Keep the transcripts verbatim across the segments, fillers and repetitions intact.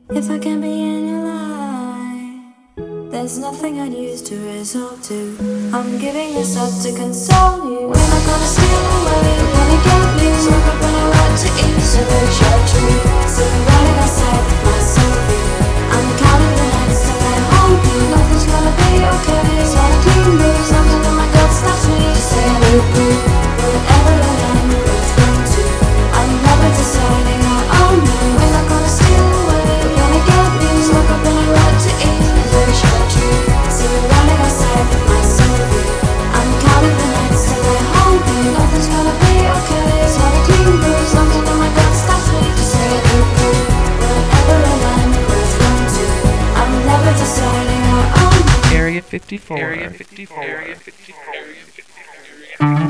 If I can be in your life, there's nothing I'd use to resolve to. I'm giving this up to console you. We're not gonna steal away, gonna get me. Woke up when I want to eat, so very short tree. Sitting right outside with my selfie. I'm counting the nights till I hold you. Nothing's gonna be okay. It's not a clean breeze, something in my gut stops me to say I look good. Whatever I am, it's going to. I'm never deciding how I'll know. We're not gonna steal away. Woke up and I want to eat a very short tree. Sitting running outside with my selfie. I'm counting the nights till I hold you. Nothing's gonna be okay. It's not a clean breeze. Something in my gut stops me to say I look good. Wherever I land, where it's going to. I'm never deciding how I'll know. Area fifty-four. Area fifty-four. Area fifty-four. Area fifty-four.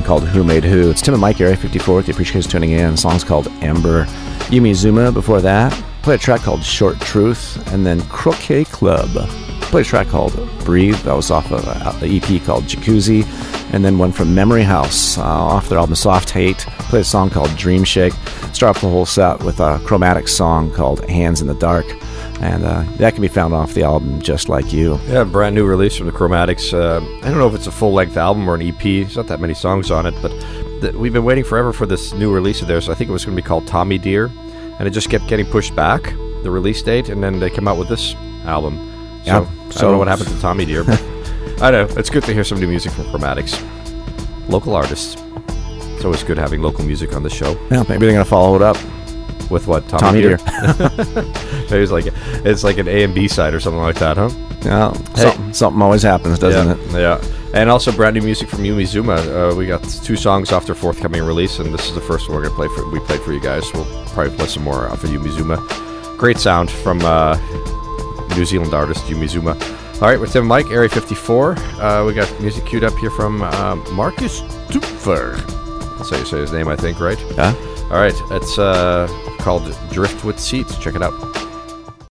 called Who Made Who. It's Tim and Mike, Area fifty-four. We appreciate you guys tuning in. The song's called Ember. Yumi Zuma before that. Played a track called Short Truth. And then Croquet Club. Played a track called Breathe. That was off of the E P called Jacuzzi. And then one from Memory House uh, off their album Soft Hate. Played a song called Dream Shake. Start off the whole set with a Chromatic song called Hands in the Dark. And uh, that can be found off the album Just Like You. Yeah, brand new release from the Chromatics. Uh, I don't know if it's a full-length album or an E P. There's not that many songs on it, but th- we've been waiting forever for this new release of theirs. I think it was going to be called Tommy Dear, and it just kept getting pushed back, the release date, and then they came out with this album. So, Yeah, I so- don't know what happened to Tommy Dear, but I don't know. It's good to hear some new music from Chromatics. Local artists. It's always good having local music on the show. Yeah, maybe they're going to follow it up. With what? Tommy, Tommy Dear? Dear. Maybe it's like, it's like an A and B side or something like that, huh? Yeah, Hey. something, something always happens, doesn't yeah, it? Yeah. And also brand new music from Yumi Zuma. Uh, we got two songs off their forthcoming release, and this is the first one we're gonna play for. We played for you guys. We'll probably play some more off of Yumi Zuma. Great sound from uh, New Zealand artist Yumi Zuma. All right, with Tim and Mike, Area fifty-four. Uh, we got music queued up here from uh, Marcus Tupfer. That's how you say his name, I think, right? Yeah. All right, it's uh, called Driftwood Seats. Check it out.